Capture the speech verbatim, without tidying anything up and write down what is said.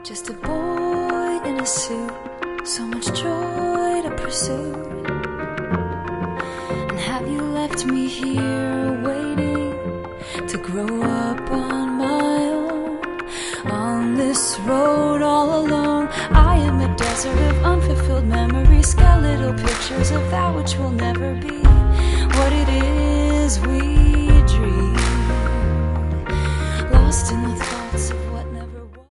Just a boy in a suit, so much joy to pursue. And have you left me here waiting to grow up on my own? On this road all alone, I am a desert of unfulfilled memories, skeletal pictures of that which will never be what it is we dream. Lost in the thoughts of